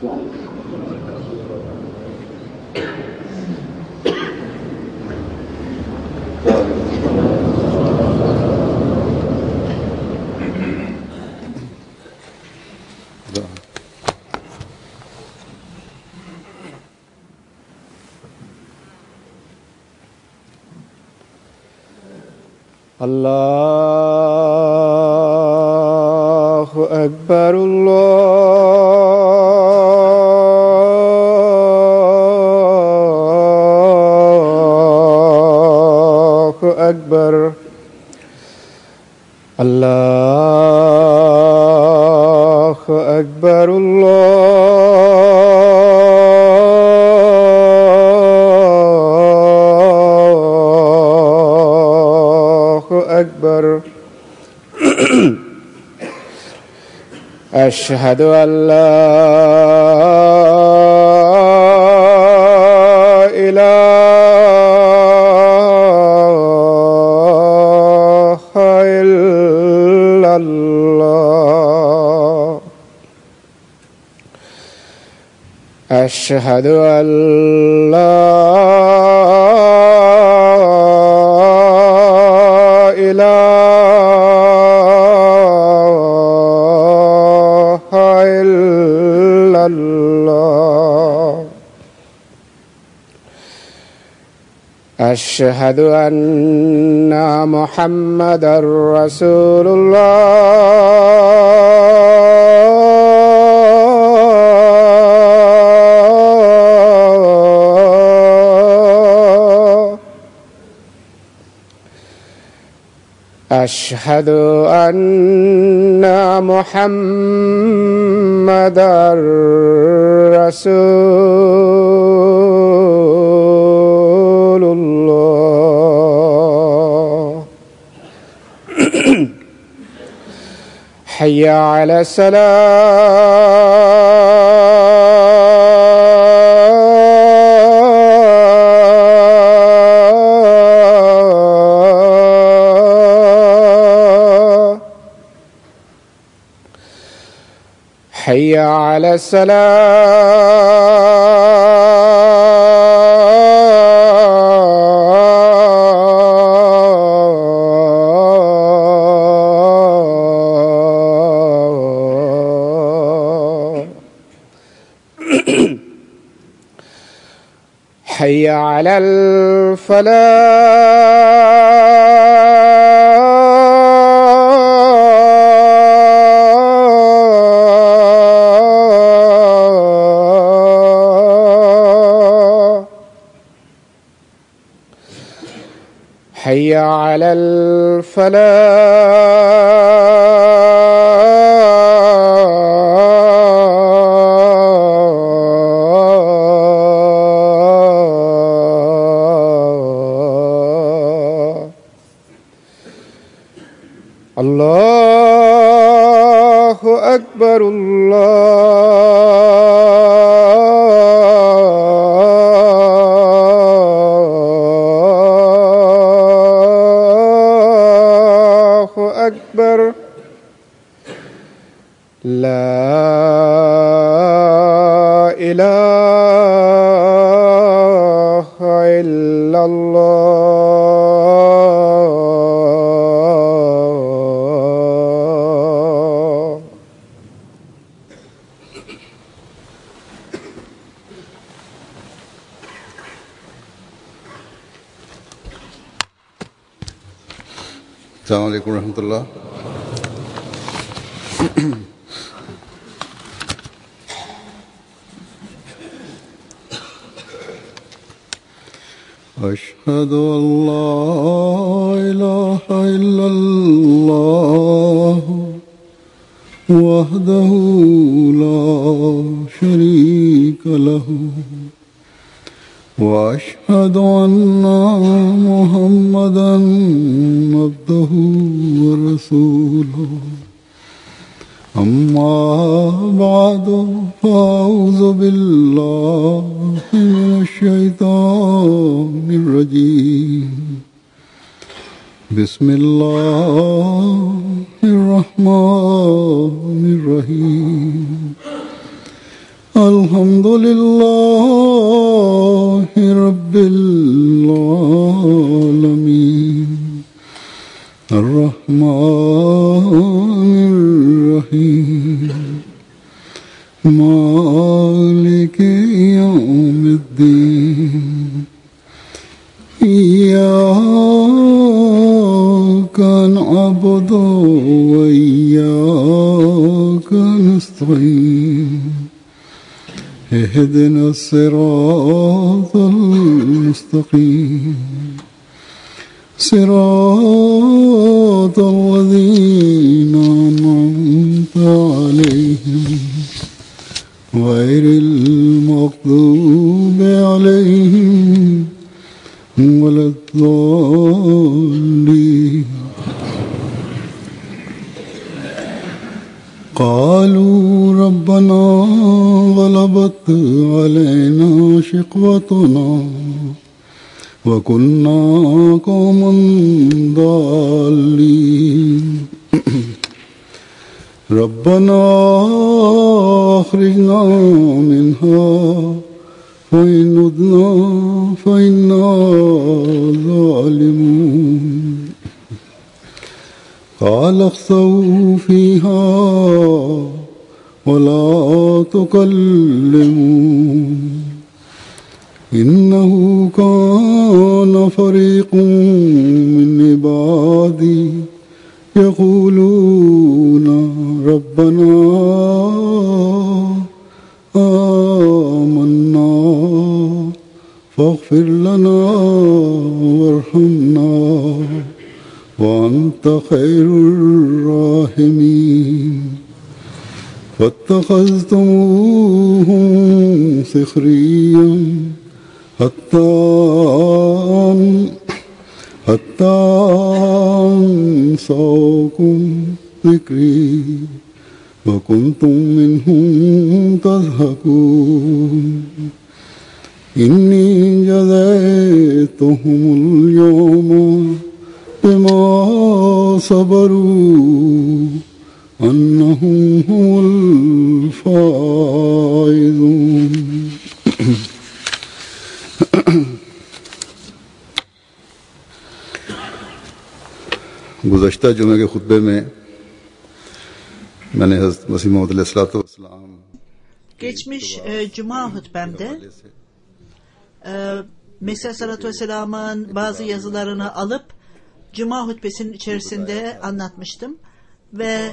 الله أكبر الله أكبر الله أكبر أكبر. أشهد أن لا إله إلا الله. أشهد أن لا أشهد أن محمدًا رسول الله. أشهد أن محمدًا رسول الله. حي على الصلاة. حي على حي على الفلاح. حي على الله أكبر الله أكبر. لا إله إلا الله. السلام عليكم ورحمة الله. أشهد أن لا إله إلا الله وحده لا شريك له وأشهد أن محمدًا عبده ورسوله. أما بعد فأعوذ بالله من الشيطان الرجيم. بسم الله الرحمن الرحيم. الحمد لله رب العالمين الرحمن الرحيم مالك يوم الدين إياك نعبد وإياك نستعين اهدنا الصراط المستقيم صراط الذين أنعمت عليهم غير المغضوب عليهم ولا الضالين قالوا ربنا غلبت علينا شقوتنا وكنا قوما ضالين ربنا أخرجنا منها فإن عدنا فإنا ظالمون قال اخسئوا فيها ولا تكلمون إنه كان فريق من عبادي يقولون ربنا آمنا فاغفر لنا وارحمنا وأنت خير الراحمين فاتخذتموهم سخريا حتى أنساكم ذكري وكنتم منهم تضحكون إني جزيتهم اليوم بما صبروا أنهم هم الفائزون गुज़श्ता जुमे के खुतबे में मैंने हज़रत मसीह मौऊद अलैहिस्सलाम Geçmiş Cuma hutbemde Mesih Aleyhisselatü Vesselam'ın bazı yazılarını alıp Cuma hutbesinin içerisinde anlatmıştım ve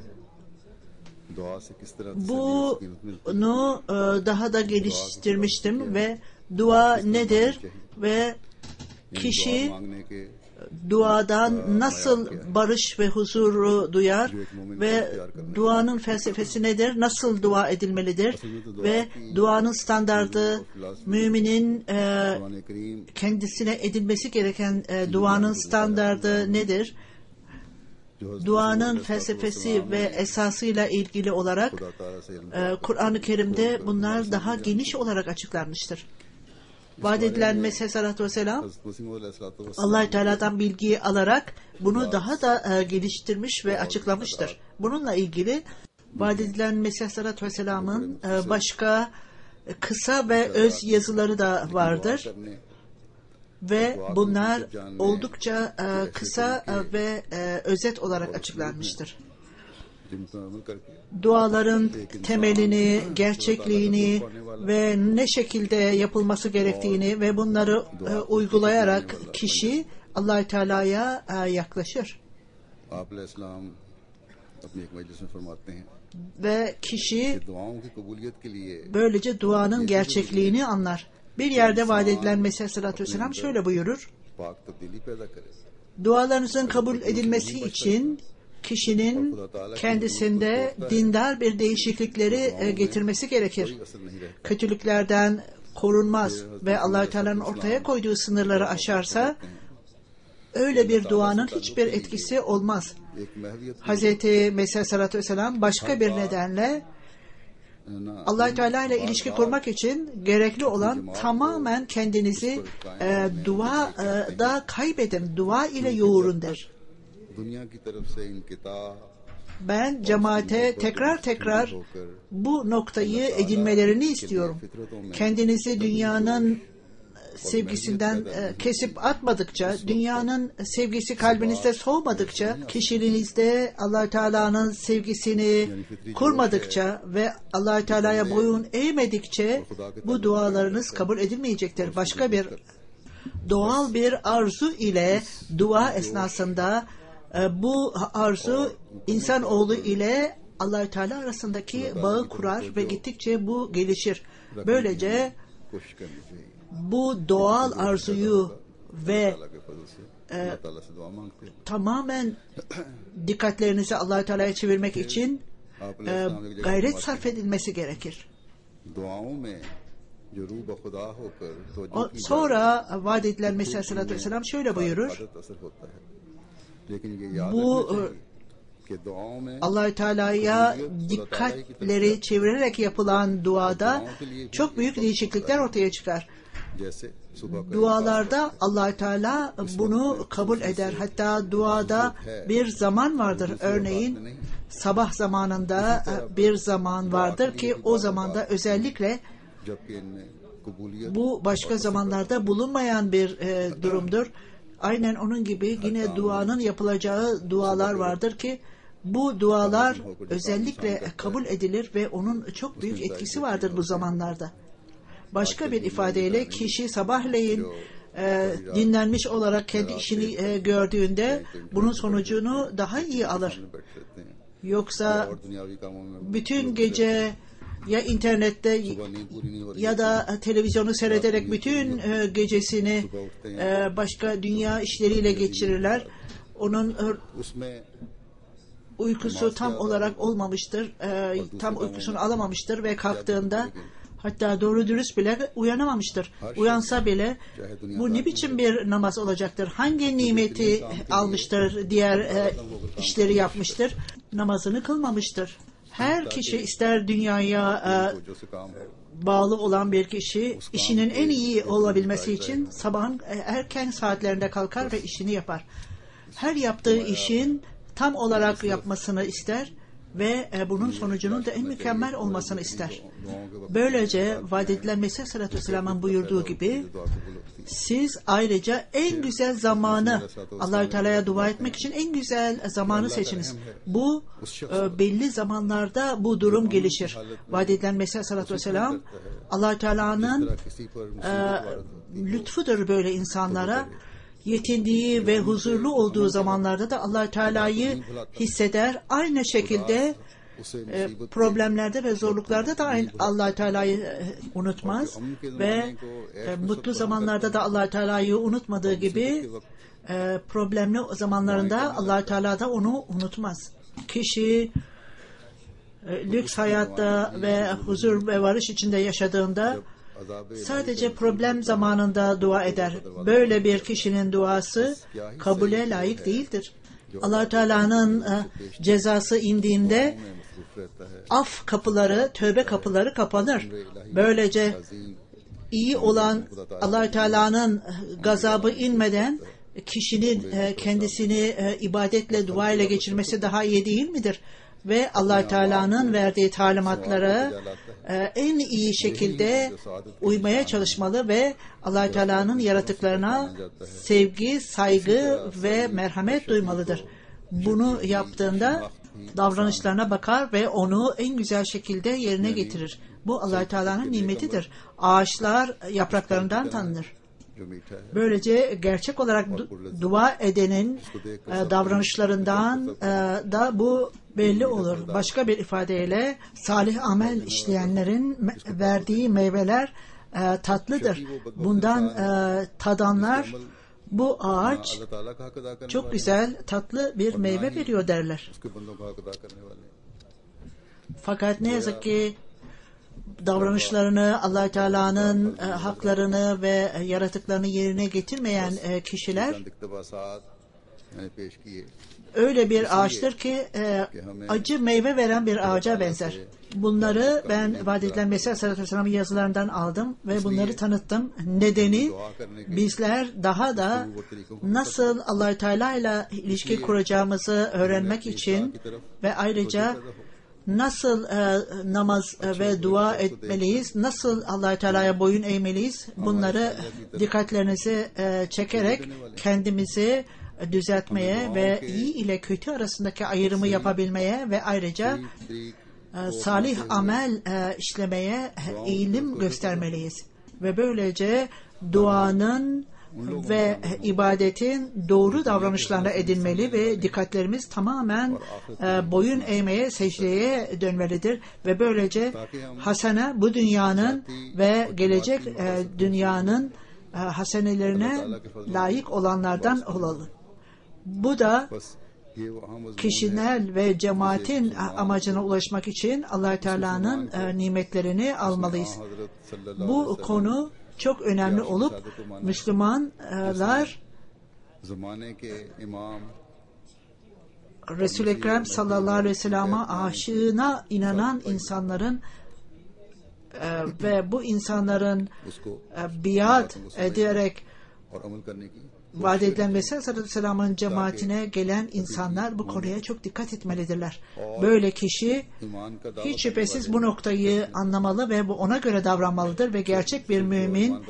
bunu daha da geliştirmiştim ve dua nedir ve kişi duadan nasıl barış ve huzuru duyar ve duanın felsefesi nedir, nasıl dua edilmelidir ve duanın standardı, müminin kendisine edilmesi gereken duanın standardı nedir, duanın felsefesi ve esasıyla ilgili olarak Kur'an-ı Kerim'de bunlar daha geniş olarak açıklanmıştır. Vaat edilen Mesih Aleyhisselatü Vesselam Allah-u Teala'dan bilgiyi alarak bunu daha da geliştirmiş ve açıklamıştır. Bununla ilgili vaat edilen Mesih Aleyhisselatü Vesselam'ın başka kısa ve öz yazıları da vardır. Ve bunlar oldukça kısa ve özet olarak açıklanmıştır. Duaların temelini, gerçekliğini ve ne şekilde yapılması gerektiğini ve bunları uygulayarak kişi Allah-u Teala'ya yaklaşır. Ve kişi böylece duanın gerçekliğini anlar. Bir yerde vaat edilen Mesih Aleyhisselatü Vesselam şöyle buyurur: dualarınızın kabul edilmesi için kişinin kendisinde dindar bir değişiklikleri getirmesi gerekir. Kötülüklerden korunmaz ve Allah-u Teala'nın ortaya koyduğu sınırları aşarsa öyle bir duanın hiçbir etkisi olmaz. Hazreti Mesih Aleyhisselatü Vesselam başka bir nedenle Allah-u Teala ile ilişki kurmak için gerekli olan tamamen kendinizi duada kaybedin, dua ile yoğurun der. Ben cemaate tekrar bu noktayı edinmelerini istiyorum. Kendinizi dünyanın sevgisinden kesip atmadıkça, dünyanın sevgisi kalbinizde soğumadıkça, kişiliğinizde Allah Teala'nın sevgisini kurmadıkça ve Allah Teala'ya boyun eğmedikçe bu dualarınız kabul edilmeyecektir. Başka bir doğal bir arzu ile dua esnasında bu arzu insanoğlu ile Allah Teala arasındaki bağı kurar ve gittikçe bu gelişir. Böylece bu doğal arzuyu ve tamamen dikkatlerinizi Allah Teala'ya çevirmek için gayret sarf edilmesi gerekir. Sonra vaat edilen Mesih Aleyhisselatü Vesselam şöyle buyurur. Bu Allah-u Teala'ya dikkatleri çevirerek yapılan duada çok büyük değişiklikler ortaya çıkar. Dualarda Allah-u Teala bunu kabul eder. Hatta duada bir zaman vardır. Örneğin sabah zamanında bir zaman vardır ki o zamanda özellikle bu başka zamanlarda bulunmayan bir durumdur. Aynen onun gibi yine duanın yapılacağı dualar vardır ki bu dualar özellikle kabul edilir ve onun çok büyük etkisi vardır bu zamanlarda. Başka bir ifadeyle kişi sabahleyin dinlenmiş olarak kendi işini gördüğünde bunun sonucunu daha iyi alır. Yoksa bütün gece ya internette ya da televizyonu seyrederek bütün gecesini başka dünya işleriyle geçirirler. Onun uykusu tam olarak olmamıştır, tam uykusunu alamamıştır ve kalktığında hatta doğru dürüst bile uyanamamıştır. Uyansa bile bu ne biçim bir namaz olacaktır? Hangi nimeti almıştır, diğer işleri yapmıştır? Namazını kılmamıştır. Her kişi ister dünyaya bağlı olan bir kişi işinin en iyi olabilmesi için sabahın erken saatlerinde kalkar ve işini yapar. Her yaptığı işin tam olarak yapmasını ister ve bunun sonucunun da en mükemmel olmasını ister. Böylece vaat edilen Mesih Aleyhisselatü Vesselam'ın buyurduğu gibi siz ayrıca en güzel zamanı Allah-u Teala'ya dua etmek için en güzel zamanı seçiniz. Bu belli zamanlarda bu durum gelişir. Vaat edilen Mesih Aleyhisselatü Vesselam Allah-u Teala'nın lütfudur böyle insanlara. Yetindiği ve huzurlu olduğu zamanlarda da Allah-u Teala'yı hisseder. Aynı şekilde problemlerde ve zorluklarda da Allah-u Teala'yı unutmaz ve mutlu zamanlarda da Allah-u Teala'yı unutmadığı gibi problemli zamanlarında Allah-u Teala da onu unutmaz. Kişi lüks hayatta ve huzur ve varış içinde yaşadığında sadece problem zamanında dua eder. Böyle bir kişinin duası kabule layık değildir. Allah Teala'nın cezası indiğinde af kapıları, tövbe kapıları kapanır. Böylece iyi olan Allah Teala'nın gazabı inmeden kişinin kendisini ibadetle, dua ile geçirmesi daha iyi değil midir? Ve Allah Teala'nın verdiği talimatlara en iyi şekilde uymaya çalışmalı ve Allah Teala'nın yaratıklarına sevgi, saygı ve merhamet duymalıdır. Bunu yaptığında davranışlarına bakar ve onu en güzel şekilde yerine getirir. Bu Allah Teala'nın nimetidir. Ağaçlar yapraklarından tanınır. Böylece gerçek olarak dua edenin davranışlarından da bu belli olur. Başka bir ifadeyle salih amel işleyenlerin verdiği meyveler tatlıdır. Bundan tadanlar bu ağaç çok güzel tatlı bir meyve veriyor derler. Fakat ne yazık ki davranışlarını, Allah Teala'nın haklarını ve yaratıklarını yerine getirmeyen kişiler öyle bir ağaçtır ki acı meyve veren bir ağaca benzer. Bunları ben vaat edilen Mesih Aleyhisselatü Vesselam'ın yazılarından aldım ve bunları tanıttım. Nedeni bizler daha da nasıl Allah-u Teala ile ilişki kuracağımızı öğrenmek için ve ayrıca nasıl namaz ve dua etmeliyiz, nasıl Allah-u Teala'ya boyun eğmeliyiz, bunları dikkatlerinizi çekerek kendimizi düzeltmeye ve iyi ile kötü arasındaki ayrımı yapabilmeye ve ayrıca salih amel işlemeye eğilim göstermeliyiz. Ve böylece duanın ve ibadetin doğru davranışlarına edinmeli ve dikkatlerimiz tamamen boyun eğmeye, secdeye dönmelidir. Ve böylece hasene bu dünyanın ve gelecek dünyanın hasenelerine layık olanlardan olalım. Bu da kişisel ve cemaatin amacına ulaşmak için Allah-u Teala'nın nimetlerini almalıyız. Bu konu çok önemli olup Müslümanlar Resul-i Ekrem sallallahu aleyhi ve sellem'e aşığına inanan insanların ve bu insanların biat ederek vaat edilen Mesih Aleyhisselam'ın cemaatine gelen insanlar bu konuya çok dikkat etmelidirler. Böyle kişi hiç şüphesiz bu noktayı anlamalı ve bu ona göre davranmalıdır ve gerçek bir mümin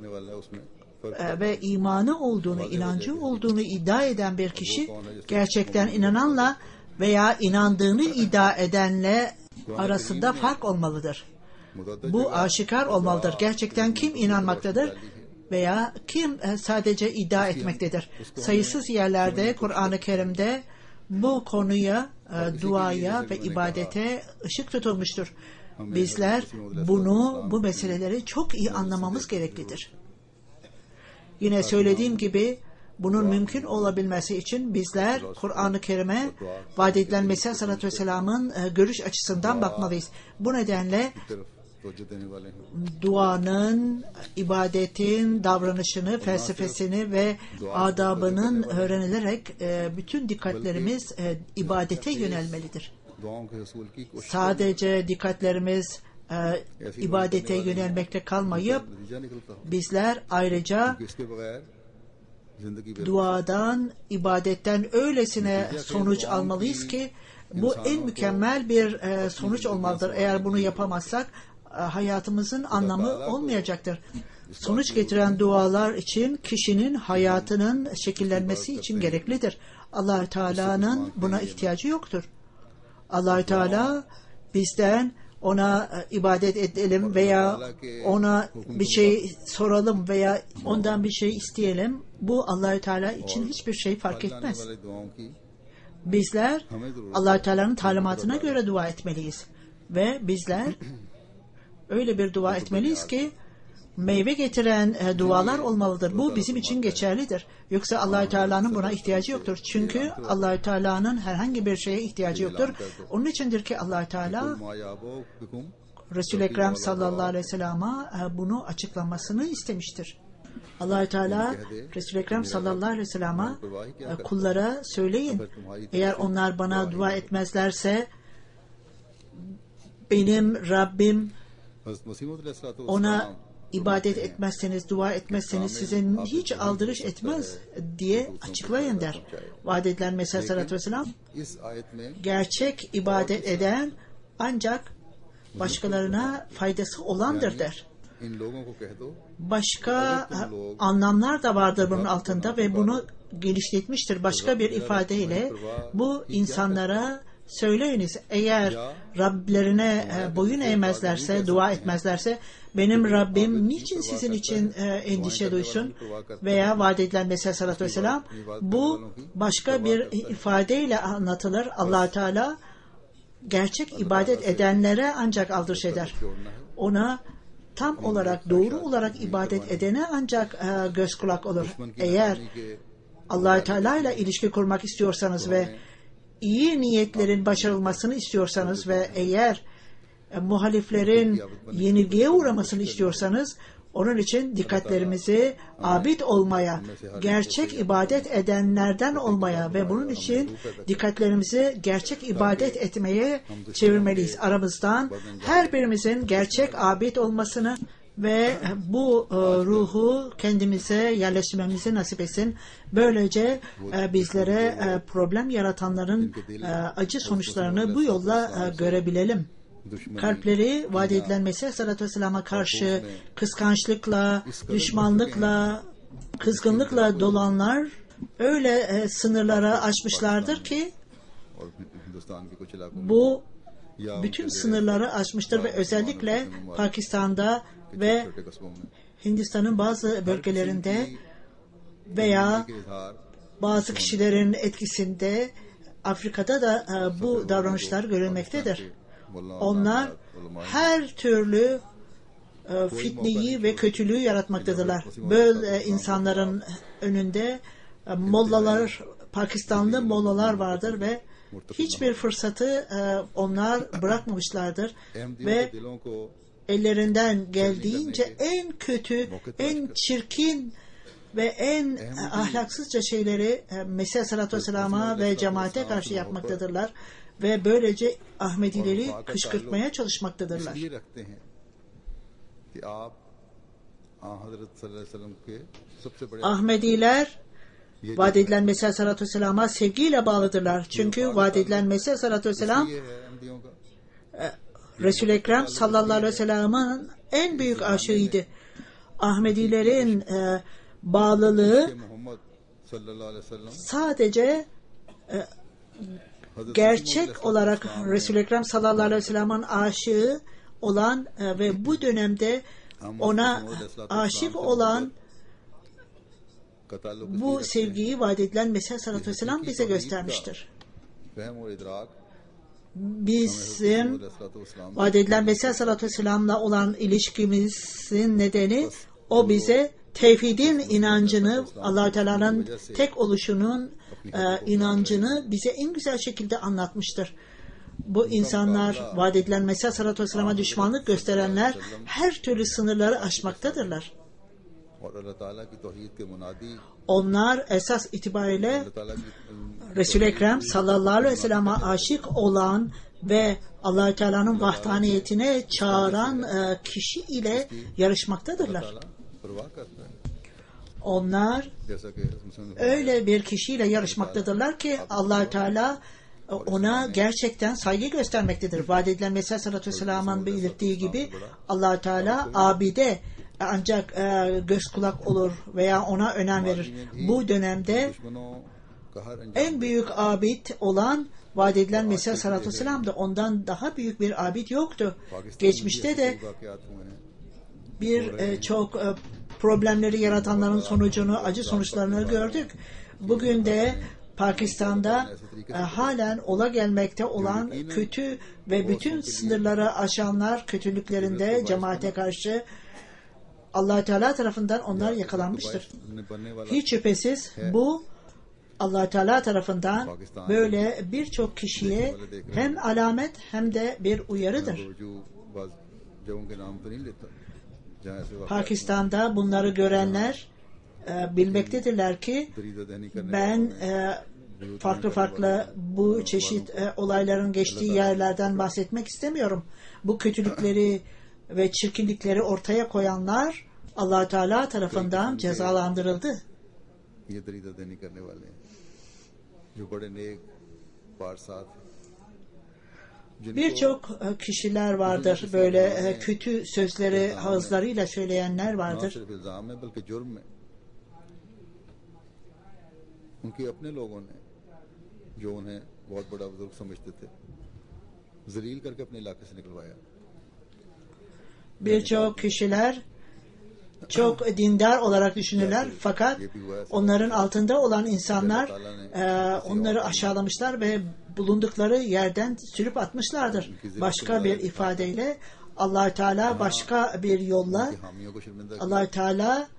ve imanı olduğunu, inancı olduğunu iddia eden bir kişi gerçekten inananla veya inandığını iddia edenle arasında fark olmalıdır. Bu aşikar olmalıdır. Gerçekten kim inanmaktadır veya kim sadece iddia etmektedir. Sayısız yerlerde Kur'an-ı Kerim'de bu konuya, duaya ve ibadete ışık tutulmuştur. Bizler bu meseleleri çok iyi anlamamız gereklidir. Yine söylediğim gibi bunun mümkün olabilmesi için bizler Kur'an-ı Kerim'e vaat edilen Mesih Aleyhisselatü Vesselam'ın görüş açısından bakmalıyız. Bu nedenle duanın, ibadetin, davranışını, felsefesini ve adabının öğrenilerek bütün dikkatlerimiz ibadete yönelmelidir. Sadece dikkatlerimiz ibadete yönelmekte kalmayıp bizler ayrıca duadan, ibadetten öylesine sonuç almalıyız ki bu en mükemmel bir sonuç olmalıdır. Eğer bunu yapamazsak hayatımızın anlamı olmayacaktır. Sonuç getiren dualar için kişinin hayatının şekillenmesi için gereklidir. Allah-u Teala'nın buna ihtiyacı yoktur. Allah-u Teala bizden ona ibadet edelim veya ona bir şey soralım veya ondan bir şey isteyelim. Bu Allah-u Teala için hiçbir şey fark etmez. Bizler Allah-u Teala'nın talimatına göre dua etmeliyiz. Ve bizler öyle bir dua etmeliyiz ki meyve getiren dualar olmalıdır. Bu bizim için geçerlidir. Yoksa Allah-u Teala'nın buna ihtiyacı yoktur. Çünkü Allah-u Teala'nın herhangi bir şeye ihtiyacı yoktur. Onun içindir ki Allah-u Teala Resul-i Ekrem sallallahu aleyhi ve sellem'e bunu açıklamasını istemiştir. Allah-u Teala Resul-i Ekrem sallallahu aleyhi ve sellem'e kullara söyleyin, eğer onlar bana dua etmezlerse benim Rabbim ona ibadet etmezseniz, dua etmezseniz size hiç aldırış etmez diye açıklayın der. Vaat edilen Mesih Aleyhisselatü Vesselam gerçek ibadet eden ancak başkalarına faydası olandır der. Başka anlamlar da vardır bunun altında ve bunu geliştirmiştir başka bir ifadeyle. Bu insanlara söyleyiniz, eğer Rablerine boyun eğmezlerse, dua etmezlerse benim Rabbim niçin sizin için endişe duysun? Veya vaat edilen Mesih Aleyhisselatü Vesselam bu başka bir ifadeyle anlatılır. Allah-u Teala gerçek ibadet edenlere ancak aldırış eder. Ona tam olarak, doğru olarak ibadet edene ancak göz kulak olur. Eğer Allah-u Teala ile ilişki kurmak istiyorsanız ve iyi niyetlerin başarılmasını istiyorsanız ve eğer muhaliflerin yenilgiye uğramasını istiyorsanız Onun için dikkatlerimizi abid olmaya, gerçek ibadet edenlerden olmaya ve bunun için dikkatlerimizi gerçek ibadet etmeye çevirmeliyiz. Aramızdan her birimizin gerçek abid olmasını ve bu ruhu kendimize yerleştirmemizi nasip etsin. Böylece bizlere problem yaratanların acı sonuçlarını bu yolla görebilelim. Kalpleri vaat edilen Mesih Aleyhisselatü Vesselam'a karşı kıskançlıkla, düşmanlıkla, kızgınlıkla dolanlar öyle sınırlara aşmışlardır ki bu bütün sınırları aşmıştır ve özellikle Pakistan'da ve Hindistan'ın bazı bölgelerinde veya bazı kişilerin etkisinde Afrika'da da bu davranışlar görülmektedir. Onlar her türlü fitneyi ve kötülüğü yaratmaktadırlar. Böyle insanların önünde mollalar, Pakistanlı mollalar vardır ve hiçbir fırsatı onlar bırakmamışlardır ve ellerinden geldiğince en kötü, en çirkin ve en ahlaksızca şeyleri Mesih Aleyhisselatü Vesselam'a ve cemaate karşı yapmaktadırlar ve böylece Ahmedileri kışkırtmaya çalışmaktadırlar. Ahmediler vaat edilen Mesih Aleyhisselatü Vesselam'a sevgiyle bağlıdırlar. Çünkü vaat edilen Mesih Aleyhisselatü Vesselam Resul-i Ekrem sallallahu aleyhi ve sellem'in en büyük aşığıydı. Ahmedilerin bağlılığı sadece gerçek olarak Resul-i Ekrem sallallahu aleyhi ve sellem'in aşığı olan ve bu dönemde ona aşık olan bu sevgiyi vaat edilen Mesih Aleyhisselatü Vesselam bize göstermiştir. Bizim vaat edilen Mesih Aleyhisselatü Vesselam'la olan ilişkimizin nedeni o bize tevhidin inancını, Allah-u Teala'nın tek oluşunun inancını bize en güzel şekilde anlatmıştır. Bu insanlar vaat edilen Mesih Aleyhisselatü Vesselam'a düşmanlık gösterenler her türlü sınırları aşmaktadırlar. Onlar esas itibariyle Resul-i Ekrem sallallahu aleyhi ve sellem'e aşık olan ve Allah-u Teala'nın vahdaniyetine çağıran kişi ile yarışmaktadırlar. Onlar öyle bir kişiyle yarışmaktadırlar ki Allah-u Teala ona gerçekten saygı göstermektedir. Vaat edilen Mesih Aleyhisselatü Vesselam'ın belirttiği gibi Allah-u Teala abide ancak göz kulak olur veya ona önem verir. Bu dönemde en büyük abid olan vaat edilen Mesih Aleyhisselatü Vesselam'da ondan daha büyük bir abid yoktu. Geçmişte de çok problemleri yaratanların sonucunu, acı sonuçlarını gördük. Bugün de Pakistan'da halen ola gelmekte olan kötü ve bütün sınırları aşanlar kötülüklerinde cemaate karşı Allah-u Teala tarafından onlar yakalanmıştır. Hiç şüphesiz bu Allah-u Teala tarafından böyle birçok kişiye hem alamet hem de bir uyarıdır. Pakistan'da bunları görenler bilmektedirler ki ben farklı bu çeşit olayların geçtiği yerlerden bahsetmek istemiyorum. Bu kötülükleri ve çirkinlikleri ortaya koyanlar Allah-u Teala tarafından cezalandırıldı. Birçok kişiler vardır, böyle kötü sözleri ağızlarıyla söyleyenler vardır. Birçok kişiler çok dindar olarak düşünürler fakat onların altında olan insanlar onları aşağılamışlar ve bulundukları yerden sürüp atmışlardır. Başka bir ifadeyle Allah-u Teala başka bir yolla Allah-u Teala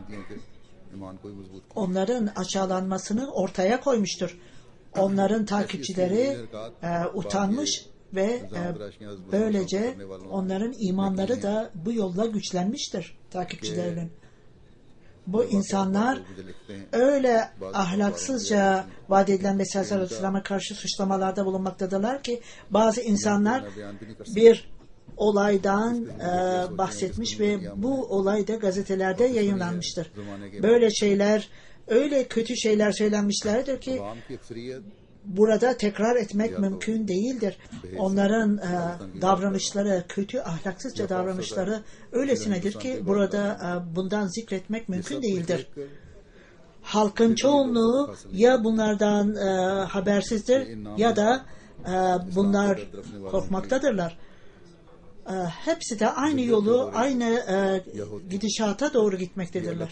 onların aşağılanmasını ortaya koymuştur. Onların takipçileri utanmış ve böylece onların imanları da bu yolla güçlenmiştir takipçilerinin. Bu insanlar öyle ahlaksızca vaat edilen Mesih Aleyhisselam'a karşı suçlamalarda bulunmaktadırlar ki bazı insanlar bir olaydan bahsetmiş ve bu olay da gazetelerde yayınlanmıştır. Böyle şeyler, öyle kötü şeyler söylenmişlerdir ki burada tekrar etmek mümkün değildir. Onların davranışları, kötü ahlaksızca davranışları öylesinedir ki burada bundan zikretmek mümkün değildir. Halkın çoğunluğu ya bunlardan habersizdir ya da bunlar korkmaktadırlar. Hepsi de aynı yolu, aynı gidişata doğru gitmektedirler.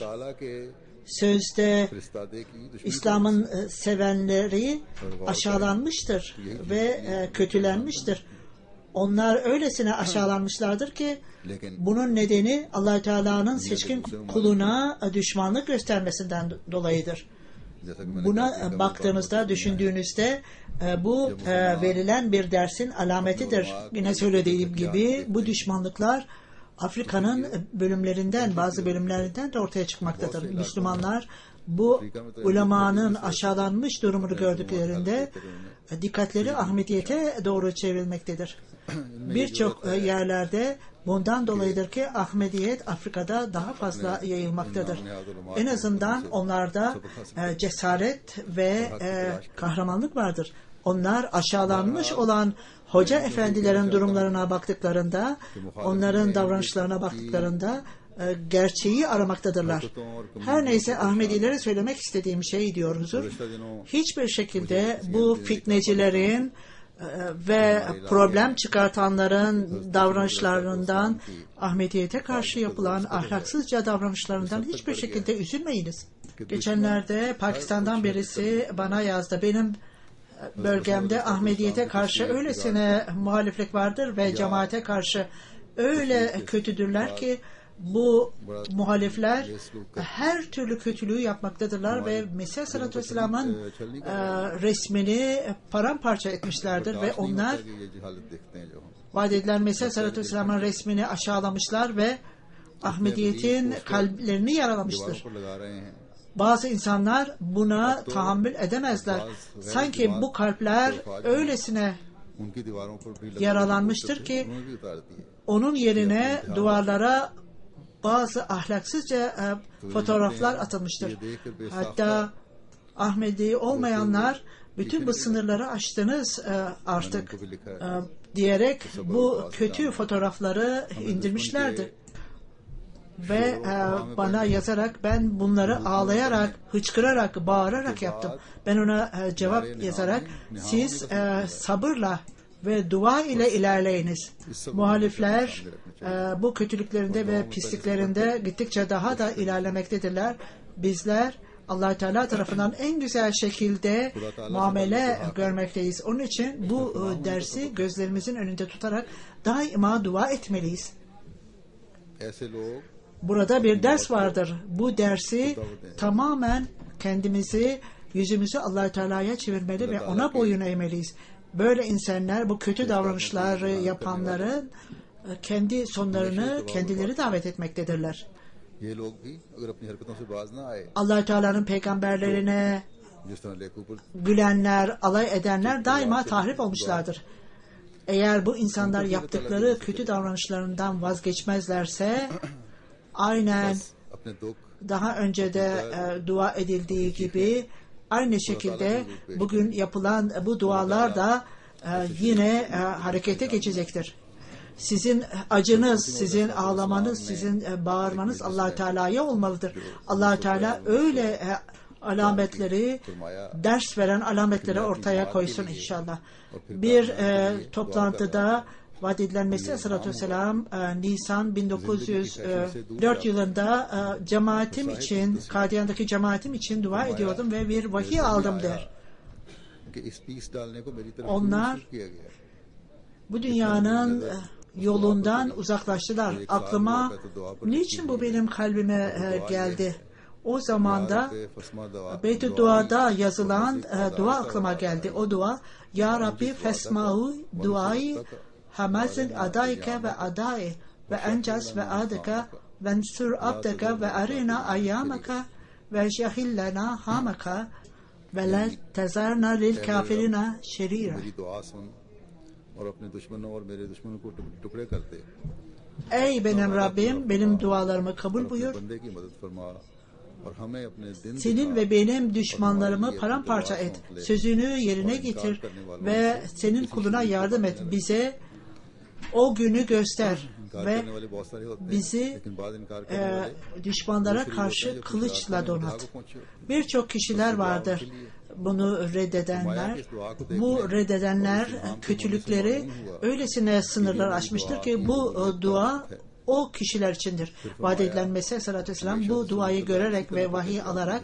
Sözde İslam'ın sevenleri aşağılanmıştır ve kötülenmiştir. Onlar öylesine aşağılanmışlardır ki bunun nedeni Allah Teala'nın seçkin kuluna düşmanlık göstermesinden dolayıdır. Buna baktığınızda, düşündüğünüzde bu verilen bir dersin alametidir. Yine söylediğim gibi bu düşmanlıklar Afrika'nın bölümlerinden, bazı bölümlerinden de ortaya çıkmaktadır. Müslümanlar bu ulemanın aşağılanmış durumunu gördüklerinde dikkatleri Ahmediyet'e doğru çevrilmektedir. Birçok yerlerde bundan dolayıdır ki Ahmediyet Afrika'da daha fazla yayılmaktadır. En azından onlarda cesaret ve kahramanlık vardır. Onlar aşağılanmış olan hoca efendilerin durumlarına baktıklarında, onların davranışlarına baktıklarında gerçeği aramaktadırlar. Her neyse Ahmedilere söylemek istediğim şey diyor huzur. Hiçbir şekilde bu fitnecilerin ve problem çıkartanların davranışlarından, Ahmediyete karşı yapılan ahlaksızca davranışlarından hiçbir şekilde üzülmeyiniz. Geçenlerde Pakistan'dan birisi bana yazdı. Benim bölgemde Ahmediyete karşı öylesine muhaliflik vardır ve cemaate karşı öyle kötüdürler ki bu muhalifler her türlü kötülüğü yapmaktadırlar ve Mesih Aleyhisselatü Vesselam'ın resmini paramparça etmişlerdir ve onlar vaat edilen Mesih Aleyhisselatü Vesselam'ın resmini aşağılamışlar ve Ahmediyet'in kalplerini yaralamıştır. Bazı insanlar buna tahammül edemezler. Sanki bu kalpler öylesine yaralanmıştır ki onun yerine duvarlara bazı ahlaksızca fotoğraflar atılmıştır. Hatta Ahmedi olmayanlar bütün bu sınırları aştınız artık diyerek bu kötü fotoğrafları indirmişlerdi. Ve bana yazarak ben bunları ağlayarak, hıçkırarak, bağırarak yaptım. Ben ona cevap yazarak siz sabırla ve dua ile ilerleyiniz. Muhalifler bu kötülüklerinde ve pisliklerinde gittikçe daha da ilerlemektedirler. Bizler Allah Teala tarafından en güzel şekilde muamele görmekteyiz. Onun için bu dersi gözlerimizin önünde tutarak daima dua etmeliyiz. Burada bir ders vardır. Bu dersi tamamen kendimizi, yüzümüzü Allah Teala'ya çevirmeli ve ona boyun eğmeliyiz. Böyle insanlar, bu kötü davranışları yapanların kendi sonlarını kendileri davet etmektedirler. Allah Teala'nın peygamberlerine gülenler, alay edenler daima tahrip olmuşlardır. Eğer bu insanlar yaptıkları kötü davranışlarından vazgeçmezlerse aynen daha önce de dua edildiği gibi aynı şekilde bugün yapılan bu dualar da yine harekete geçecektir. Sizin acınız, sizin ağlamanız, sizin bağırmanız Allah Teala'ya olmalıdır. Allah Teala öyle alametleri, ders veren alametleri ortaya koysun inşallah. Bir toplantıda vaat edilen Mesih Aleyhisselatü Vesselam Nisan 1904 yılında cemaatim için, Kadiyan'daki cemaatim için dua ediyordum ve bir vahiy aldım der. Onlar bu dünyanın yolundan uzaklaştılar. Aklıma niçin bu benim kalbime geldi? O zamanda Beyt-i Dua'da yazılan dua aklıma geldi. O dua, Ya Rabbi fesma'u duayı hamazin adayke ve adayı ve encaz ve adaka ve ensur abdaka ve arina ayyamaka ve şehillena hamaka ve la tezarna lil kafirina şerira. Ey benim Rabbim, benim dualarımı kabul buyur. Senin ve benim düşmanlarımı paramparça et. Sözünü yerine getir ve senin kuluna yardım et. Bize o günü göster ve bizi düşmanlara karşı kılıçla donat. Birçok kişiler vardır bunu reddedenler. Bu reddedenler kötülükleri öylesine sınırlar aşmıştır ki bu dua o kişiler içindir. Vaat edilen Mesih sallallahu aleyhi ve sellem bu duayı görerek ve vahiy alarak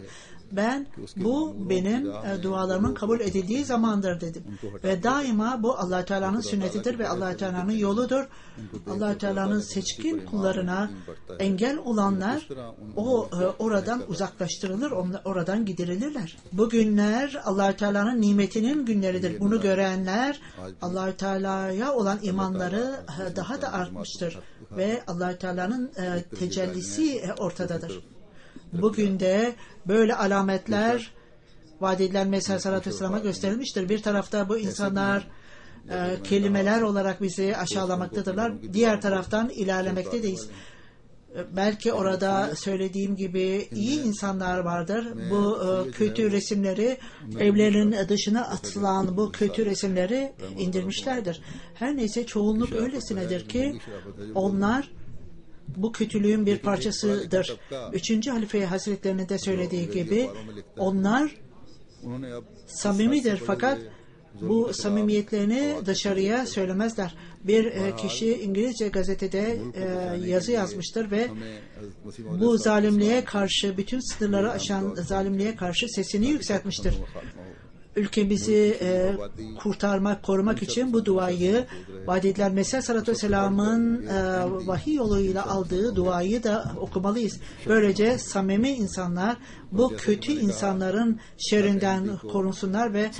bu benim dualarımın kabul edildiği zamandır dedim. Ve daima bu Allah-u Teala'nın sünnetidir ve Allah-u Teala'nın yoludur. Allah-u Teala'nın seçkin kullarına engel olanlar oradan uzaklaştırılır, oradan giderilirler. Bu günler Allah-u Teala'nın nimetinin günleridir. Bunu görenler Allah-u Teala'ya olan imanları daha da artmıştır ve Allah-u Teala'nın tecellisi ortadadır. Bugün de böyle alametler vaat edilen Mesih sallallahu aleyhi ve sellem'e gösterilmiştir. Bir tarafta bu insanlar kelimeler olarak bizi aşağılamaktadırlar. Diğer taraftan ilerlemekteyiz. Belki orada söylediğim gibi iyi insanlar vardır. Bu kötü resimleri, evlerin dışına atılan bu kötü resimleri indirmişlerdir. Her neyse çoğunluk öylesinedir ki onlar bu kötülüğün bir parçasıdır. 3. Halife Hazretlerinin de söylediği gibi onlar samimidir fakat bu samimiyetlerini dışarıya söylemezler. Bir kişi İngilizce gazetede yazı yazmıştır ve bu zalimliğe karşı, bütün sınırları aşan zalimliğe karşı sesini yükseltmiştir. Ülkemizi kurtarmak, korumak için bu duayı vaat edilen Mesih sallallahu aleyhi ve sellem'in vahiy yoluyla aldığı duayı da okumalıyız. Böylece samimi insanlar bu kötü insanların şerrinden korunsunlar ve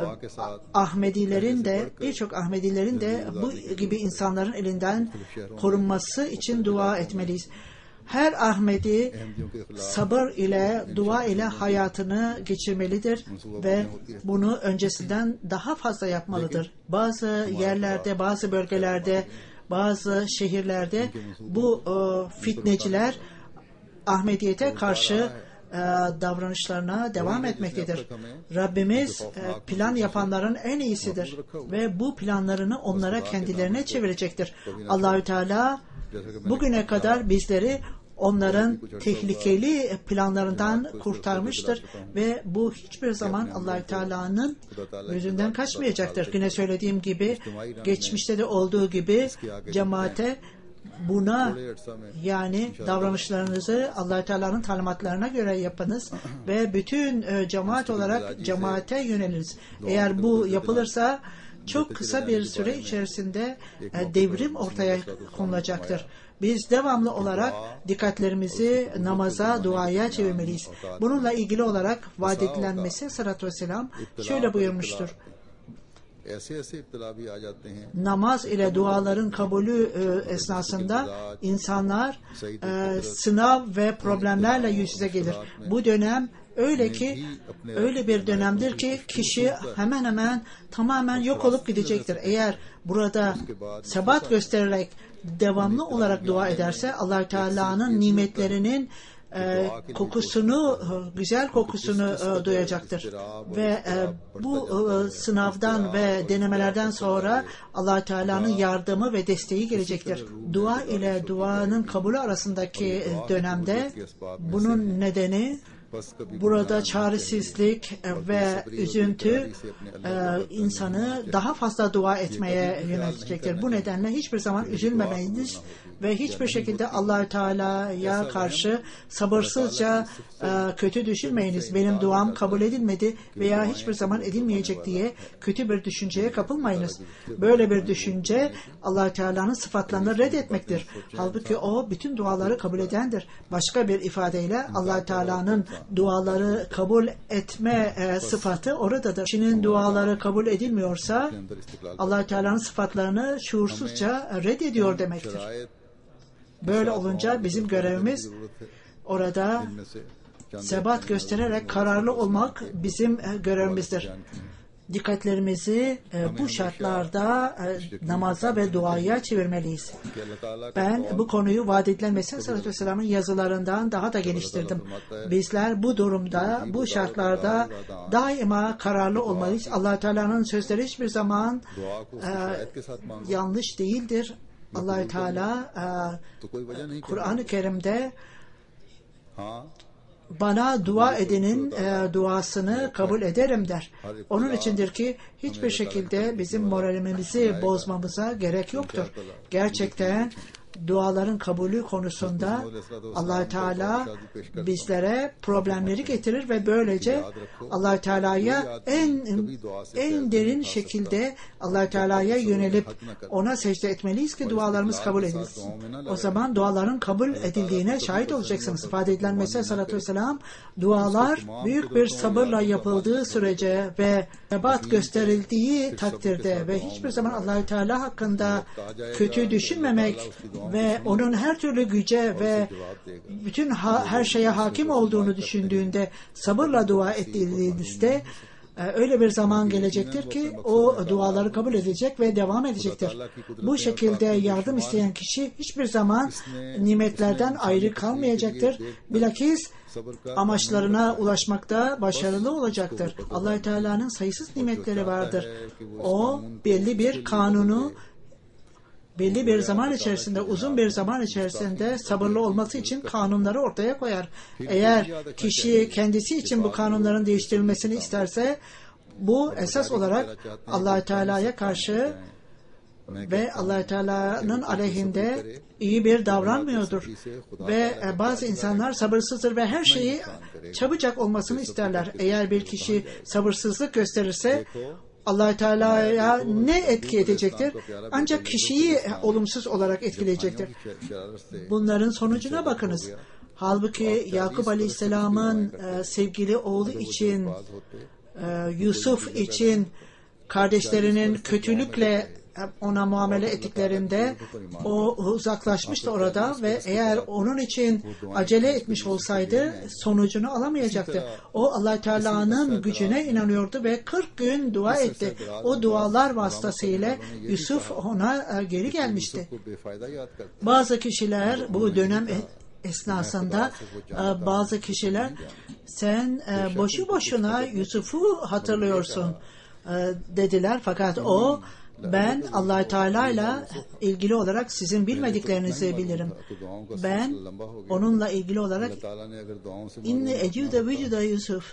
Ahmedilerin de, birçok Ahmedilerin de bu gibi insanların elinden korunması için dua etmeliyiz. Her Ahmedi sabır ile, dua ile hayatını geçirmelidir ve bunu öncesinden daha fazla yapmalıdır. Bazı yerlerde, bazı bölgelerde, bazı şehirlerde bu fitneciler Ahmediyete karşı davranışlarına devam etmektedir. Rabbimiz plan yapanların en iyisidir ve bu planlarını onlara kendilerine çevirecektir. Allahü Teala bugüne kadar bizleri onların tehlikeli planlarından kurtarmıştır ve bu hiçbir zaman Allah-u Teala'nın gözünden kaçmayacaktır. Yine söylediğim gibi, geçmişte de olduğu gibi cemaate buna, yani davranışlarınızı Allah-u Teala'nın talimatlarına göre yapınız ve bütün cemaat olarak cemaate yöneliniz. Eğer bu yapılırsa çok kısa bir süre içerisinde devrim ortaya konulacaktır. Biz devamlı olarak dikkatlerimizi namaza, duaya çevirmeliyiz. Bununla ilgili olarak vaat edilen Mesih sallallahu aleyhi ve sellem şöyle buyurmuştur. Namaz ile duaların kabulü esnasında insanlar sınav ve problemlerle yüz yüze gelir. Bu dönem öyle bir dönemdir ki kişi hemen hemen tamamen yok olup gidecektir. Eğer burada sebat göstererek devamlı olarak dua ederse Allah-u Teala'nın nimetlerinin kokusunu, güzel kokusunu duyacaktır. Ve bu sınavdan ve denemelerden sonra Allah-u Teala'nın yardımı ve desteği gelecektir. Dua ile duanın kabulü arasındaki dönemde bunun nedeni Burada çaresizlik ve üzüntü insanı daha fazla dua etmeye yöneltecektir. Bu nedenle hiçbir zaman üzülmemeliyiz ve hiçbir şekilde Allah-u Teala'ya karşı sabırsızca kötü düşünmeyiniz. Benim duam kabul edilmedi veya hiçbir zaman edilmeyecek diye kötü bir düşünceye kapılmayınız. Böyle bir düşünce Allah-u Teala'nın sıfatlarını reddetmektir. Halbuki o bütün duaları kabul edendir. Başka bir ifadeyle Allah-u Teala'nın duaları kabul etme sıfatı oradadır. Kişinin duaları kabul edilmiyorsa Allah-u Teala'nın sıfatlarını şuursuzca reddediyor demektir. Böyle olunca bizim görevimiz orada sebat göstererek kararlı olmak bizim görevimizdir. Dikkatlerimizi bu şartlarda namaza ve duaya çevirmeliyiz. Ben bu konuyu vaad edilen Mesih Aleyhisselatü Vesselam'ın yazılarından daha da geliştirdim. Bizler bu durumda, bu şartlarda daima kararlı olmalıyız. Allah-u Teala'nın sözleri hiçbir zaman yanlış değildir. Allah-u Teala Kur'an-ı Kerim'de bana dua edenin duasını kabul ederim der. Onun içindir ki hiçbir şekilde bizim moralimizi bozmamıza gerek yoktur. Gerçekten duaların kabulü konusunda Allah-u Teala bizlere problemleri getirir ve böylece Allah-u Teala'ya en derin şekilde Allah-u Teala'ya yönelip ona secde etmeliyiz ki dualarımız kabul edilsin. O zaman duaların kabul edildiğine şahit olacaksınız. İfade edilen Mesih Aleyhisselatü Vesselam dualar büyük bir sabırla yapıldığı sürece ve sebat gösterildiği takdirde ve hiçbir zaman Allah-u Teala hakkında kötü düşünmemek ve onun her türlü güce ve bütün her şeye hakim olduğunu düşündüğünde sabırla dua ettiğinizde öyle bir zaman gelecektir ki o duaları kabul edecek ve devam edecektir. Bu şekilde yardım isteyen kişi hiçbir zaman nimetlerden ayrı kalmayacaktır. Bilakis amaçlarına ulaşmakta başarılı olacaktır. Allah-u Teala'nın sayısız nimetleri vardır. O belli bir kanunu belli bir zaman içerisinde, uzun bir zaman içerisinde sabırlı olması için kanunları ortaya koyar. Eğer kişi kendisi için bu kanunların değiştirilmesini isterse, bu esas olarak Allah-u Teala'ya karşı ve Allah-u Teala'nın aleyhinde iyi bir davranmıyordur. Ve bazı insanlar sabırsızdır ve her şeyi çabucak olmasını isterler. Eğer bir kişi sabırsızlık gösterirse, Allah-u Teala'ya ne etki edecektir? Ancak kişiyi olumsuz olarak etkileyecektir. Bunların sonucuna bakınız. Halbuki Yakup Aleyhisselam'ın sevgili oğlu için, Yusuf için kardeşlerinin kötülükle ona muamele ettiklerinde o uzaklaşmıştı orada ve eğer onun için acele etmiş olsaydı sonucunu alamayacaktı. O Allah-u Teala'nın gücüne inanıyordu ve 40 gün dua etti. O dualar vasıtasıyla Yusuf ona geri gelmişti. Bazı kişiler bu dönem esnasında bazı kişiler sen boşu boşuna Yusuf'u hatırlıyorsun dediler, fakat o ben Allah-u Teala'yla ilgili olarak sizin bilmediklerinizi bilirim. Ben onunla ilgili olarak inni ecüde vücuda Yusuf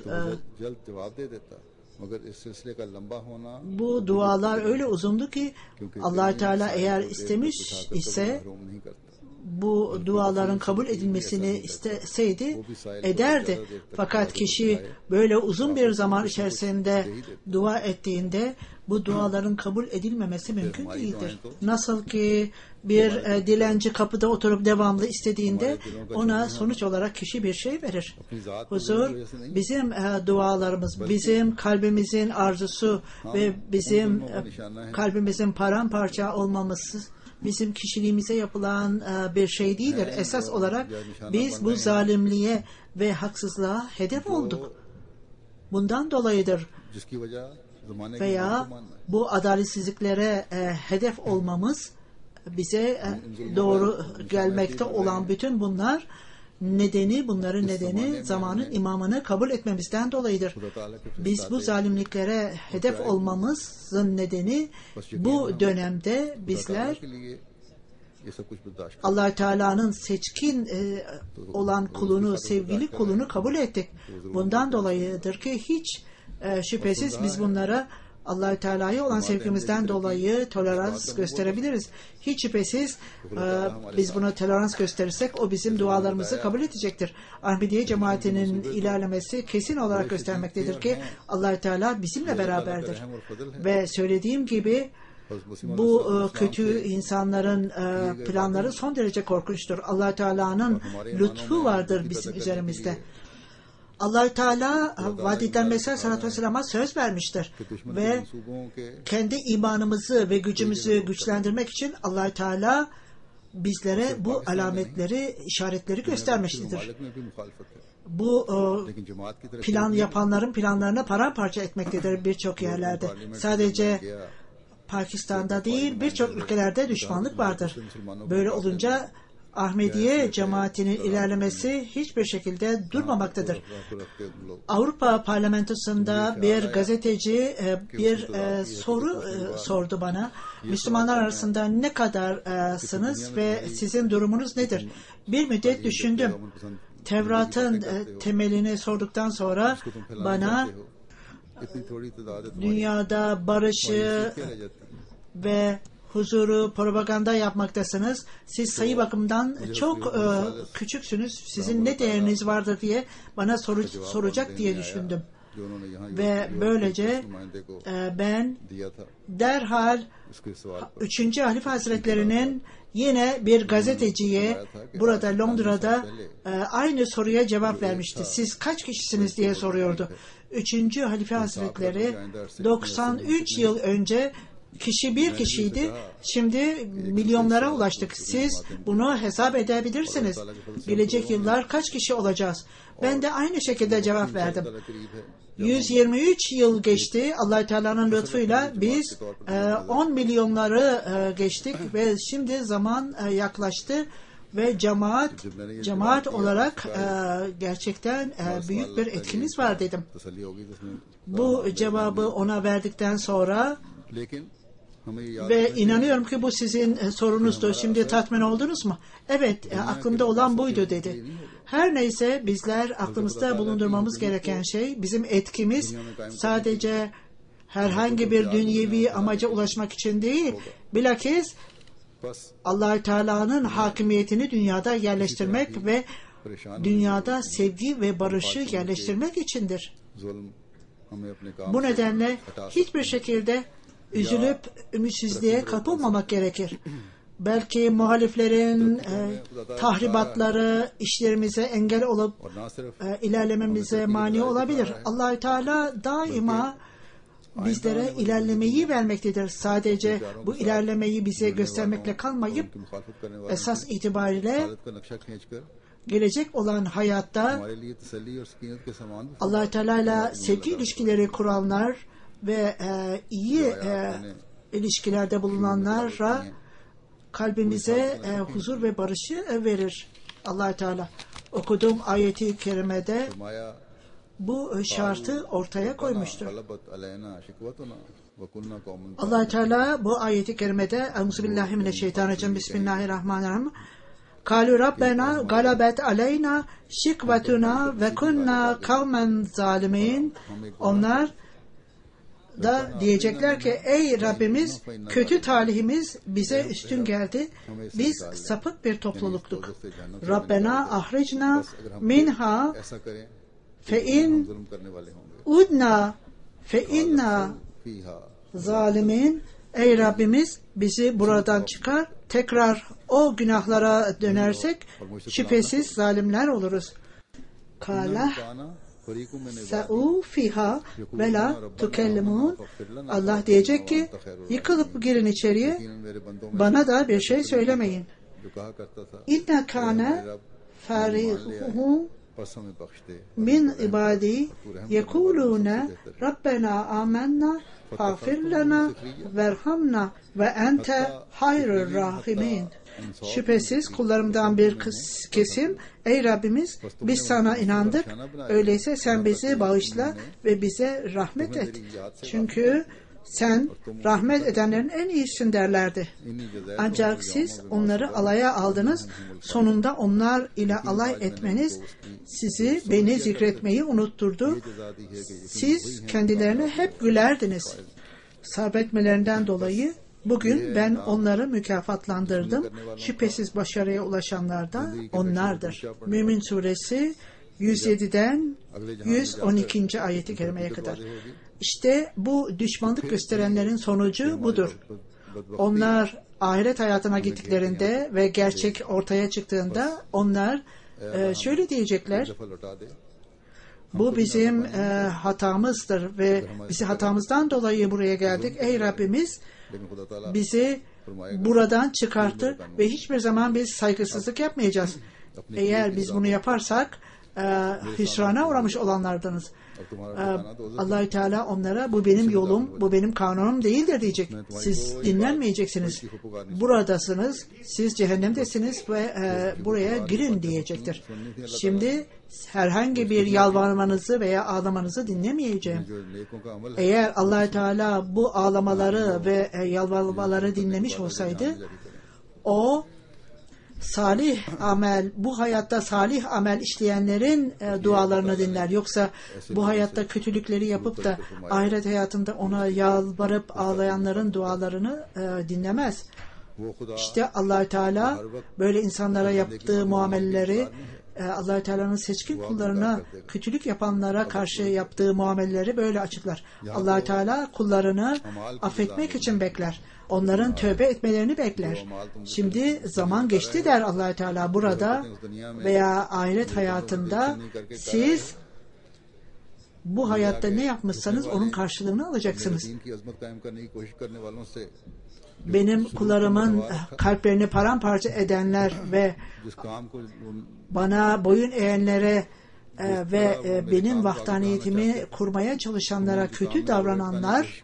bu dualar öyle uzundu ki Allah-u Teala eğer istemiş ise bu duaların kabul edilmesini isteseydi ederdi. Fakat kişi böyle uzun bir zaman içerisinde dua ettiğinde bu duaların kabul edilmemesi mümkün değildir. Nasıl ki bir dilenci kapıda oturup devamlı istediğinde ona sonuç olarak kişi bir şey verir. Huzur, bizim dualarımız, bizim kalbimizin arzusu ve bizim kalbimizin paramparça olmaması bizim kişiliğimize yapılan bir şey değildir. Esas olarak biz bu zalimliğe ve haksızlığa hedef olduk. Bundan dolayıdır. Veya bu adaletsizliklere hedef olmamız bize doğru gelmekte olan bütün bunlar bunların nedeni zamanın imamını kabul etmemizden dolayıdır. Biz bu zalimliklere hedef olmamızın nedeni bu dönemde bizler ये सब कुछ बर्दाश्त कर Allah Teala'nın seçkin olan kulunu, sevgili kulunu kabul ettik. Bundan dolayıdır ki hiç şüphesiz biz bunlara Allah Teala'ya olan sevgimizden dolayı tolerans gösterebiliriz. Hiç şüphesiz biz buna tolerans gösterirsek o bizim dualarımızı kabul edecektir. Ahmediye cemaatinin ilerlemesi kesin olarak göstermektedir ki Allah Teala bizimle beraberdir. Ve söylediğim gibi bu kötü insanların planları son derece korkunçtur. Allah Teala'nın lütfu vardır bizim üzerimizde. Allah Teala Vadiden Mesih Aleyhisselatü Vesselam'a söz vermiştir ve kendi imanımızı ve gücümüzü güçlendirmek için Allah Teala bizlere bu alametleri, işaretleri göstermiştir. Bu plan yapanların planlarını paramparça etmektedir birçok yerlerde. Sadece Pakistan'da değil, birçok ülkelerde düşmanlık vardır. Böyle olunca Ahmediye cemaatinin ilerlemesi hiçbir şekilde durmamaktadır. Avrupa Parlamentosu'nda bir gazeteci bir soru sordu bana. Müslümanlar arasında ne kadarsınız ve sizin durumunuz nedir? Bir müddet düşündüm. Tevrat'ın temelini sorduktan sonra bana dünyada barışı ve huzuru propaganda yapmaktasınız. Siz sayı bakımından çok küçüksünüz. Sizin ne değeriniz vardır diye bana soracak diye düşündüm. Ve böylece ben derhal 3. Halife Hazretleri'nin yine bir gazeteciye burada Londra'da aynı soruya cevap vermişti. Siz kaç kişisiniz diye soruyordu. 3. Halife Hazretleri 93 yıl önce kişi bir kişiydi. Şimdi milyonlara ulaştık. Siz bunu hesap edebilirsiniz. Gelecek yıllar kaç kişi olacağız? Ben de aynı şekilde cevap verdim. 123 yıl geçti. Allah Teala'nın lütfuyla biz 10 milyonları geçtik ve şimdi zaman yaklaştı ve cemaat olarak gerçekten büyük bir etkimiz var dedim. Bu cevabı ona verdikten sonra ve inanıyorum ki bu sizin sorunuzdu. Şimdi tatmin oldunuz mu? Evet, aklımda olan buydu dedi. Her neyse bizler aklımızda bulundurmamız gereken şey bizim etkimiz sadece herhangi bir dünyevi amaca ulaşmak için değil, bilakis Allah-u Teala'nın hakimiyetini dünyada yerleştirmek ve dünyada sevgi ve barışı yerleştirmek içindir. Bu nedenle hiçbir şekilde üzülüp ümitsizliğe kapılmamak gerekir. Belki muhaliflerin tahribatları işlerimize engel olup ilerlememize mani olabilir. Allah-u Teala daima bizlere ilerlemeyi vermektedir. Sadece bu ilerlemeyi bize göstermekle kalmayıp esas itibariyle gelecek olan hayatta Allah-u Teala ile sevgi ilişkileri kuranlar ve iyi ilişkilerde bulunanlara kalbimize huzur ve barışı verir Allah-u Teala. Okuduğum ayeti kerimede bu şartı ortaya koymuştur. Allah-u Teala bu ayeti kerimede Euzubillahimineşşeytanirracim Bismillahirrahmanirrahim Kalu Rabbena galabet aleyna şikvetuna ve kunna kavmen zalimin. Onlar da diyecekler ki ey Rabbimiz kötü talihimiz bize üstün geldi. Biz sapık bir topluluktuk. Rabbena ahricna minha fe in udna fe inna zalimin. Ey Rabbimiz bizi buradan çıkar. Tekrar o günahlara dönersek şüphesiz zalimler oluruz. Kâle sa'u fiha ve la tukellimun. Allah diyecek ki yıkılıp girin içeriye, bana da bir şey söylemeyin. İnne kâne fârihuhu min ibâdî yekulûne Rabbena âmennâ fâfir lana verhamna ve ente hayrur rahimin. Şüphesiz kullarımdan bir kesim ey Rabbimiz biz sana inandık, öyleyse sen bizi bağışla ve bize rahmet et. Çünkü sen rahmet edenlerin en iyisin derlerdi. Ancak siz onları alaya aldınız. Sonunda onlar ile alay etmeniz sizi beni zikretmeyi unutturdu. Siz kendilerine hep gülerdiniz. Sabretmelerinden dolayı bugün ben onları mükafatlandırdım. Şüphesiz başarıya ulaşanlar da onlardır. Mümin Suresi 107'den 112. ayeti kerimeye kadar. İşte bu düşmanlık gösterenlerin sonucu budur. Onlar ahiret hayatına gittiklerinde ve gerçek ortaya çıktığında onlar şöyle diyecekler: bu bizim hatamızdır ve bizi hatamızdan dolayı buraya geldik. Ey Rabbimiz, bizi buradan çıkarttı ve hiçbir zaman biz saygısızlık yapmayacağız. Eğer biz bunu yaparsak hüsrana uğramış olanlardanız. Allah-u Teala onlara bu benim yolum, bu benim kanunum değildir diyecek. Siz dinlenmeyeceksiniz. Buradasınız, siz cehennemdesiniz ve buraya girin diyecektir. Şimdi herhangi bir yalvarmanızı veya ağlamanızı dinlemeyeceğim. Eğer Allah-u Teala bu ağlamaları ve yalvarmaları dinlemiş olsaydı, o salih amel, bu hayatta salih amel işleyenlerin dualarını dinler. Yoksa bu hayatta kötülükleri yapıp da ahiret hayatında ona yalvarıp ağlayanların dualarını dinlemez. İşte Allah-u Teala böyle insanlara yaptığı muameleleri, Allah-u Teala'nın seçkin kullarına kötülük yapanlara karşı yaptığı muameleleri böyle açıklar. Allah-u Teala kullarını affetmek için bekler. Onların tövbe etmelerini bekler. Şimdi zaman geçti der Allah-u Teala burada veya ahiret hayatında siz bu hayatta ne yapmışsanız onun karşılığını alacaksınız. Benim kullarımın kalplerini paramparça edenler ve bana boyun eğenlere ve benim vahdaniyetimi kurmaya çalışanlara kötü davrananlar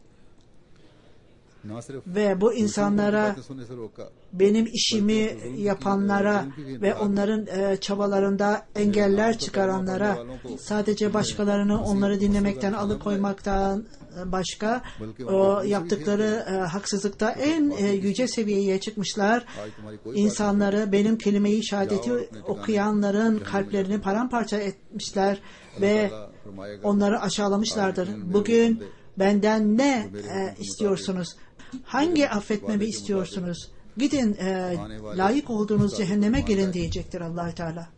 ve bu insanlara, benim işimi yapanlara ve onların çabalarında engeller çıkaranlara, sadece başkalarını onları dinlemekten alıkoymaktan başka o yaptıkları haksızlıkta en yüce seviyeye çıkmışlar. İnsanları, benim kelime-i şehadeti okuyanların kalplerini paramparça etmişler ve onları aşağılamışlardır. Bugün benden ne istiyorsunuz? Hangi affetmemi istiyorsunuz? Gidin layık olduğunuz cehenneme girin diyecektir Allah-u Teala.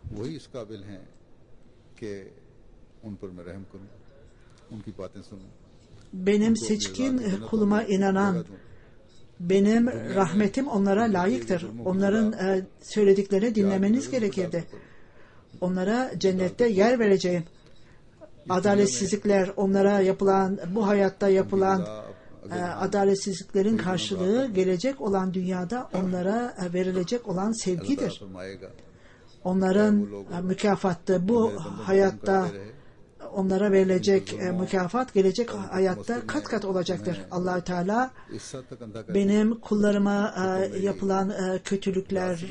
Benim seçkin kuluma inanan, benim rahmetim onlara layıktır. Onların söylediklerini dinlemeniz gerekirdi. Onlara cennette yer vereceğim. Adaletsizlikler, onlara yapılan, bu hayatta yapılan adaletsizliklerin karşılığı gelecek olan dünyada onlara verilecek olan sevgidir. Onların mükafatı bu hayatta onlara verilecek mükafat gelecek hayatta kat kat olacaktır. Allah-u Teala benim kullarıma yapılan kötülükler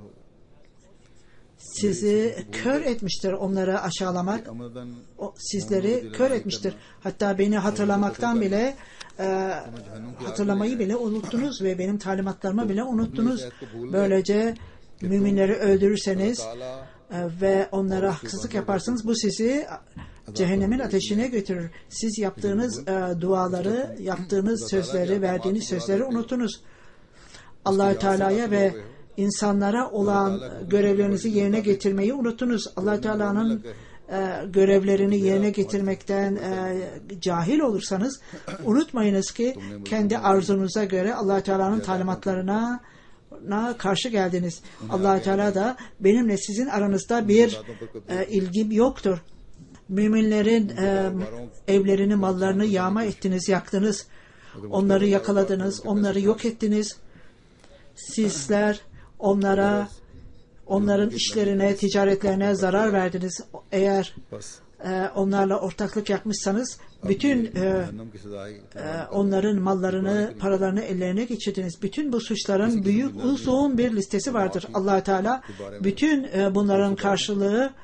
sizi kör etmiştir, onları aşağılamak sizleri kör etmiştir. Hatta beni hatırlamaktan bile hatırlamayı bile unuttunuz ve benim talimatlarımı bile unuttunuz. Böylece müminleri öldürürseniz ve onlara haksızlık yaparsanız bu sizi cehennemin ateşine götürür. Siz yaptığınız duaları, yaptığınız sözleri, verdiğiniz sözleri unutunuz. Allah-u Teala'ya ve insanlara olan görevlerinizi yerine getirmeyi unutunuz. Allah-u Teala'nın görevlerini yerine getirmekten cahil olursanız unutmayınız ki kendi arzunuza göre Allah-u Teala'nın talimatlarına karşı geldiniz. Allah-u Teala da benimle sizin aranızda bir ilgim yoktur. Müminlerin evlerini, mallarını yağma ettiniz, yaktınız. Onları yakaladınız, onları yok ettiniz. Sizler onlara, onların işlerine, ticaretlerine zarar verdiniz. Eğer onlarla ortaklık yapmışsanız bütün onların mallarını, paralarını ellerine geçirdiniz. Bütün bu suçların büyük, uzun bir listesi vardır. Allah-u Teala bütün bunların karşılığı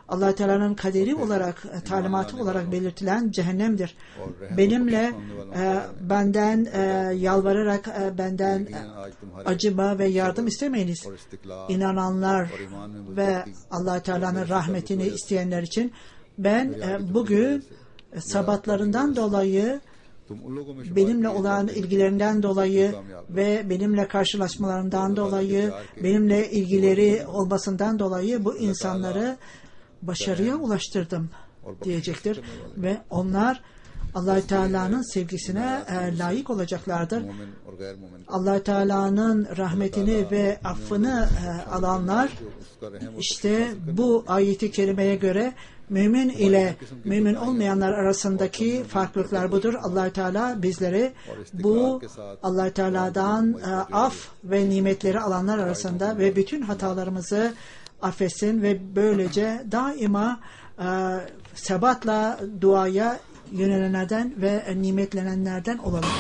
Allah Teala'nın kaderi olarak, talimatı olarak belirtilen cehennemdir. Benimle benden yalvararak benden acıma ve yardım istemeyiniz. İnananlar ve Allah Teala'nın rahmetini isteyenler için ben bugün sabatlarından dolayı, benimle olan ilgilerinden dolayı ve benimle karşılaşmalarından dolayı, benimle ilgileri olmasından dolayı bu insanları başarıya ulaştırdım diyecektir ve onlar Allah Teala'nın sevgisine layık olacaklardır. Allah Teala'nın rahmetini ve affını alanlar, işte bu ayeti kerimeye göre mümin ile mümin olmayanlar arasındaki farklılıklar budur. Allah Teala bizleri bu Allah Teala'dan af ve nimetleri alanlar arasında ve bütün hatalarımızı affetsin ve böylece daima sebatla duaya yönelenlerden ve nimetlenenlerden olalım.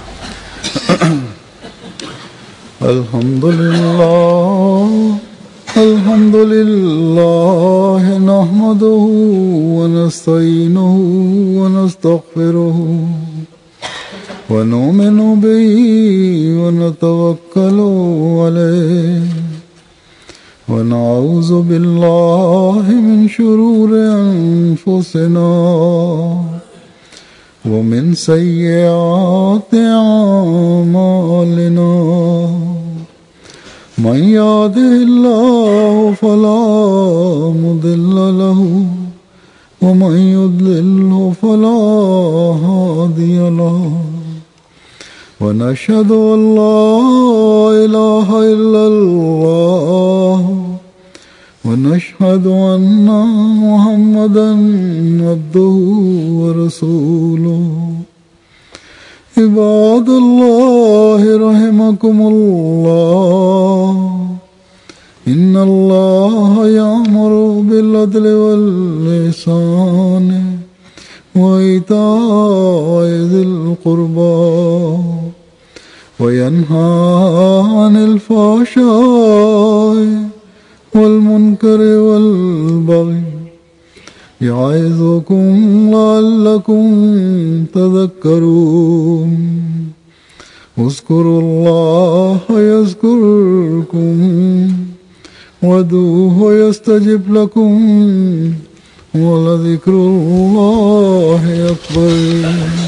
Elhamdülillah, elhamdülillah, nahmaduhu ve nesta'inuhu ve nestağfiruhu ve nu'minu bihi ve netevekkalu aleyh ve na'uzu billahi min şururi enfusina ve min seyyiati a'malina. من يهده الله فلا مضل له ومن يضلله فلا هادي له ونشهد أن لا إله إلا الله ونشهد أن محمدا عبده ورسوله. عباد الله رحمكم الله إن الله يأمر بالعدل والإحسان وإيتاء ذي القربى وينهى عن الفحشاء والمنكر والبغي يعظكم لعلكم تذكرون. اذكروا الله يذكركم وادعوه يستجب لكم ولذكر الله أكبر.